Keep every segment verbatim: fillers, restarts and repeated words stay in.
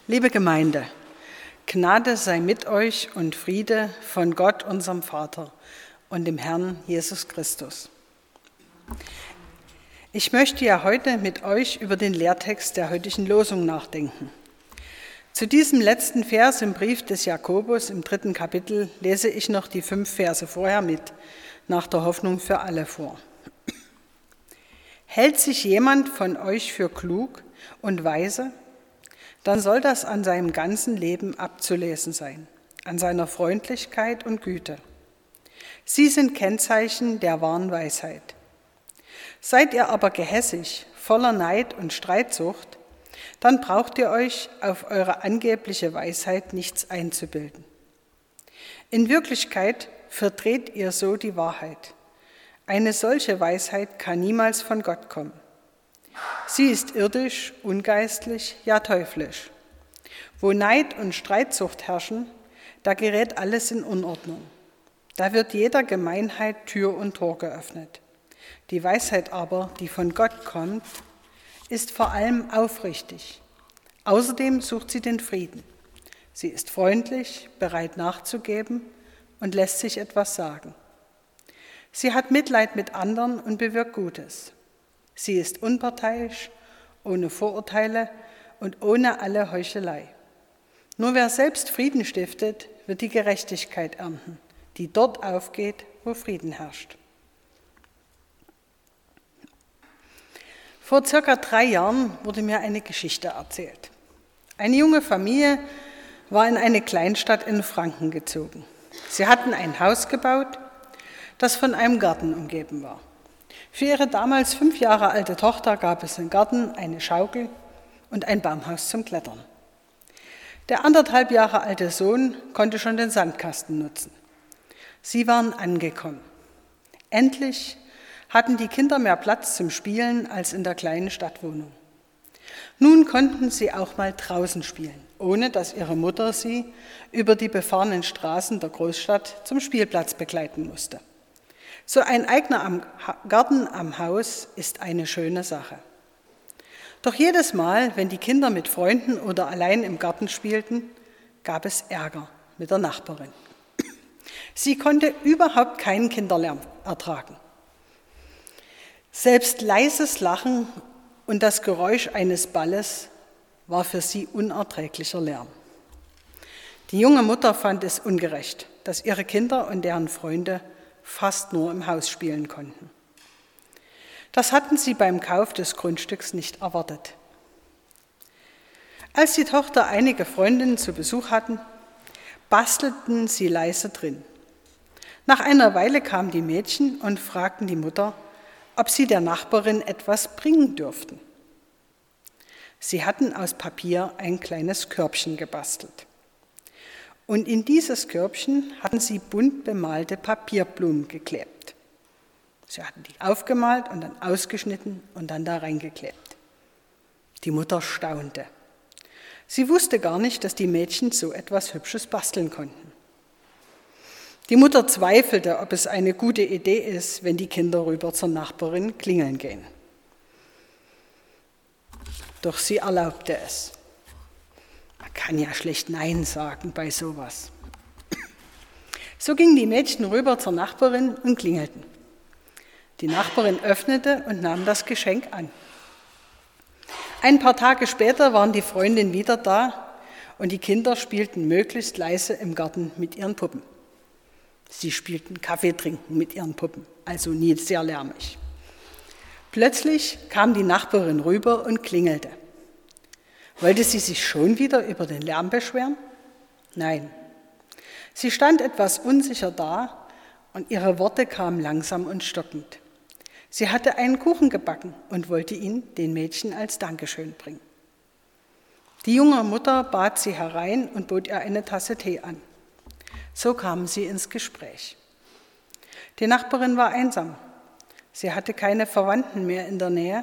Liebe Gemeinde, Gnade sei mit euch und Friede von Gott, unserem Vater und dem Herrn Jesus Christus. Ich möchte ja heute mit euch über den Lehrtext der heutigen Losung nachdenken. Zu diesem letzten Vers im Brief des Jakobus im dritten Kapitel lese ich noch die fünf Verse vorher mit, nach der Hoffnung für alle vor. Hält sich jemand von euch für klug und weise, dann soll das an seinem ganzen Leben abzulesen sein, an seiner Freundlichkeit und Güte. Sie sind Kennzeichen der wahren Weisheit. Seid ihr aber gehässig, voller Neid und Streitsucht, dann braucht ihr euch auf eure angebliche Weisheit nichts einzubilden. In Wirklichkeit verdreht ihr so die Wahrheit. Eine solche Weisheit kann niemals von Gott kommen. Sie ist irdisch, ungeistlich, ja teuflisch. Wo Neid und Streitsucht herrschen, da gerät alles in Unordnung. Da wird jeder Gemeinheit Tür und Tor geöffnet. Die Weisheit aber, die von Gott kommt, ist vor allem aufrichtig. Außerdem sucht sie den Frieden. Sie ist freundlich, bereit nachzugeben und lässt sich etwas sagen. Sie hat Mitleid mit anderen und bewirkt Gutes. Sie ist unparteiisch, ohne Vorurteile und ohne alle Heuchelei. Nur wer selbst Frieden stiftet, wird die Gerechtigkeit ernten, die dort aufgeht, wo Frieden herrscht. Vor circa drei Jahren wurde mir eine Geschichte erzählt. Eine junge Familie war in eine Kleinstadt in Franken gezogen. Sie hatten ein Haus gebaut, das von einem Garten umgeben war. Für ihre damals fünf Jahre alte Tochter gab es im Garten eine Schaukel und ein Baumhaus zum Klettern. Der anderthalb Jahre alte Sohn konnte schon den Sandkasten nutzen. Sie waren angekommen. Endlich hatten die Kinder mehr Platz zum Spielen als in der kleinen Stadtwohnung. Nun konnten sie auch mal draußen spielen, ohne dass ihre Mutter sie über die befahrenen Straßen der Großstadt zum Spielplatz begleiten musste. So ein eigener Garten am Haus ist eine schöne Sache. Doch jedes Mal, wenn die Kinder mit Freunden oder allein im Garten spielten, gab es Ärger mit der Nachbarin. Sie konnte überhaupt keinen Kinderlärm ertragen. Selbst leises Lachen und das Geräusch eines Balles war für sie unerträglicher Lärm. Die junge Mutter fand es ungerecht, dass ihre Kinder und deren Freunde fast nur im Haus spielen konnten. Das hatten sie beim Kauf des Grundstücks nicht erwartet. Als die Tochter einige Freundinnen zu Besuch hatten, bastelten sie leise drin. Nach einer Weile kamen die Mädchen und fragten die Mutter, ob sie der Nachbarin etwas bringen dürften. Sie hatten aus Papier ein kleines Körbchen gebastelt. Und in dieses Körbchen hatten sie bunt bemalte Papierblumen geklebt. Sie hatten die aufgemalt und dann ausgeschnitten und dann da reingeklebt. Die Mutter staunte. Sie wusste gar nicht, dass die Mädchen so etwas Hübsches basteln konnten. Die Mutter zweifelte, ob es eine gute Idee ist, wenn die Kinder rüber zur Nachbarin klingeln gehen. Doch sie erlaubte es. Man kann ja schlecht Nein sagen bei sowas. So gingen die Mädchen rüber zur Nachbarin und klingelten. Die Nachbarin öffnete und nahm das Geschenk an. Ein paar Tage später waren die Freundinnen wieder da und die Kinder spielten möglichst leise im Garten mit ihren Puppen. Sie spielten Kaffee trinken mit ihren Puppen, also nie sehr lärmig. Plötzlich kam die Nachbarin rüber und klingelte. Wollte sie sich schon wieder über den Lärm beschweren? Nein. Sie stand etwas unsicher da und ihre Worte kamen langsam und stockend. Sie hatte einen Kuchen gebacken und wollte ihn den Mädchen als Dankeschön bringen. Die junge Mutter bat sie herein und bot ihr eine Tasse Tee an. So kamen sie ins Gespräch. Die Nachbarin war einsam. Sie hatte keine Verwandten mehr in der Nähe.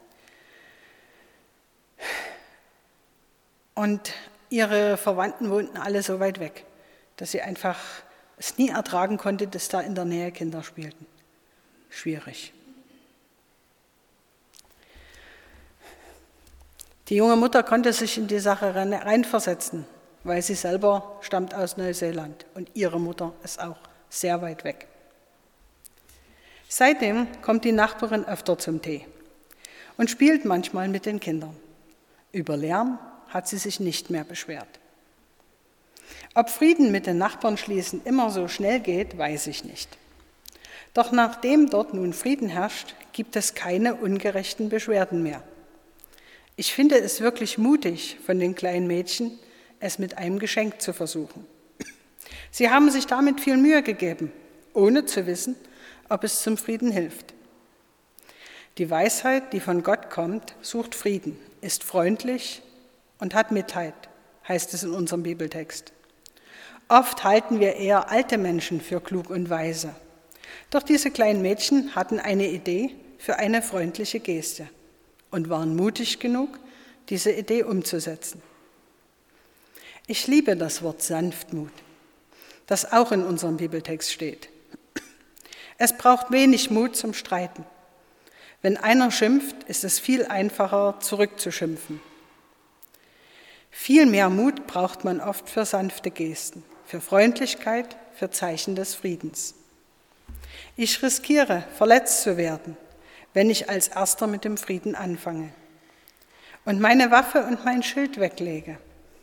Und ihre Verwandten wohnten alle so weit weg, dass sie einfach es nie ertragen konnte, dass da in der Nähe Kinder spielten. Schwierig. Die junge Mutter konnte sich in die Sache reinversetzen, weil sie selber stammt aus Neuseeland und ihre Mutter ist auch sehr weit weg. Seitdem kommt die Nachbarin öfter zum Tee und spielt manchmal mit den Kindern. Über Lärm hat sie sich nicht mehr beschwert. Ob Frieden mit den Nachbarn schließen immer so schnell geht, weiß ich nicht. Doch nachdem dort nun Frieden herrscht, gibt es keine ungerechten Beschwerden mehr. Ich finde es wirklich mutig von den kleinen Mädchen, es mit einem Geschenk zu versuchen. Sie haben sich damit viel Mühe gegeben, ohne zu wissen, ob es zum Frieden hilft. Die Weisheit, die von Gott kommt, sucht Frieden, ist freundlich und hat Mitleid, heißt es in unserem Bibeltext. Oft halten wir eher alte Menschen für klug und weise. Doch diese kleinen Mädchen hatten eine Idee für eine freundliche Geste und waren mutig genug, diese Idee umzusetzen. Ich liebe das Wort Sanftmut, das auch in unserem Bibeltext steht. Es braucht wenig Mut zum Streiten. Wenn einer schimpft, ist es viel einfacher, zurückzuschimpfen. Viel mehr Mut braucht man oft für sanfte Gesten, für Freundlichkeit, für Zeichen des Friedens. Ich riskiere, verletzt zu werden, wenn ich als Erster mit dem Frieden anfange und meine Waffe und mein Schild weglege.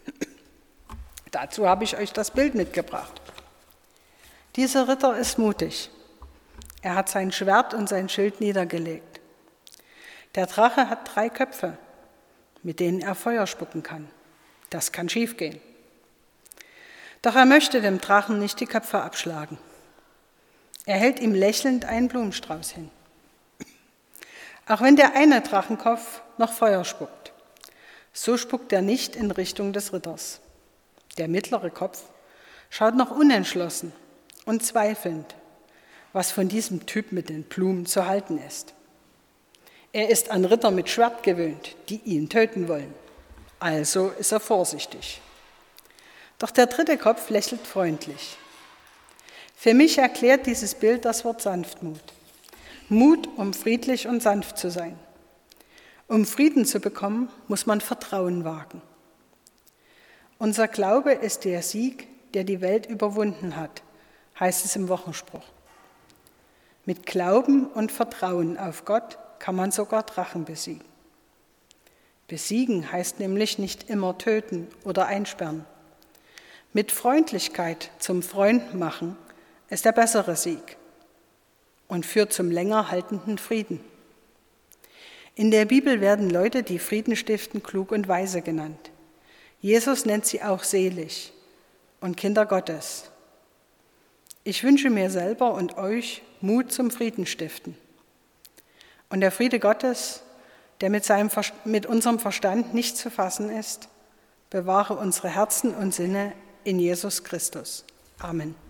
Dazu habe ich euch das Bild mitgebracht. Dieser Ritter ist mutig. Er hat sein Schwert und sein Schild niedergelegt. Der Drache hat drei Köpfe, mit denen er Feuer spucken kann. Das kann schiefgehen. Doch er möchte dem Drachen nicht die Köpfe abschlagen. Er hält ihm lächelnd einen Blumenstrauß hin. Auch wenn der eine Drachenkopf noch Feuer spuckt, so spuckt er nicht in Richtung des Ritters. Der mittlere Kopf schaut noch unentschlossen und zweifelnd, was von diesem Typ mit den Blumen zu halten ist. Er ist an Ritter mit Schwert gewöhnt, die ihn töten wollen. Also ist er vorsichtig. Doch der dritte Kopf lächelt freundlich. Für mich erklärt dieses Bild das Wort Sanftmut. Mut, um friedlich und sanft zu sein. Um Frieden zu bekommen, muss man Vertrauen wagen. Unser Glaube ist der Sieg, der die Welt überwunden hat, heißt es im Wochenspruch. Mit Glauben und Vertrauen auf Gott kann man sogar Drachen besiegen. Besiegen heißt nämlich nicht immer töten oder einsperren. Mit Freundlichkeit zum Freund machen ist der bessere Sieg und führt zum länger haltenden Frieden. In der Bibel werden Leute, die Frieden stiften, klug und weise genannt. Jesus nennt sie auch selig und Kinder Gottes. Ich wünsche mir selber und euch Mut zum Frieden stiften. Und der Friede Gottes, der mit, seinem, mit unserem Verstand nicht zu fassen ist, bewahre unsere Herzen und Sinne in Jesus Christus. Amen.